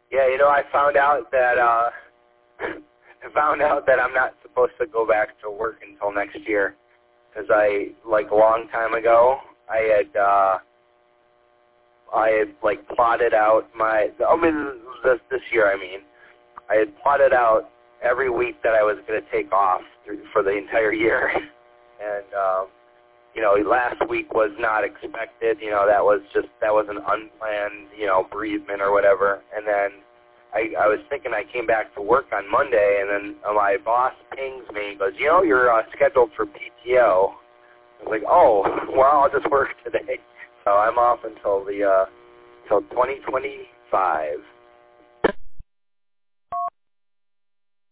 Yeah, I found out that I'm not supposed to go back to work until next year, because a long time ago, I had plotted out this year, I had plotted out every week that I was going to take off for the entire year, and last week was not expected. That was an unplanned, bereavement or whatever. And then I was thinking I came back to work on Monday, and then my boss pings me and goes, you're scheduled for PTO. I was like, oh, well, I'll just work today. So I'm off until 2025.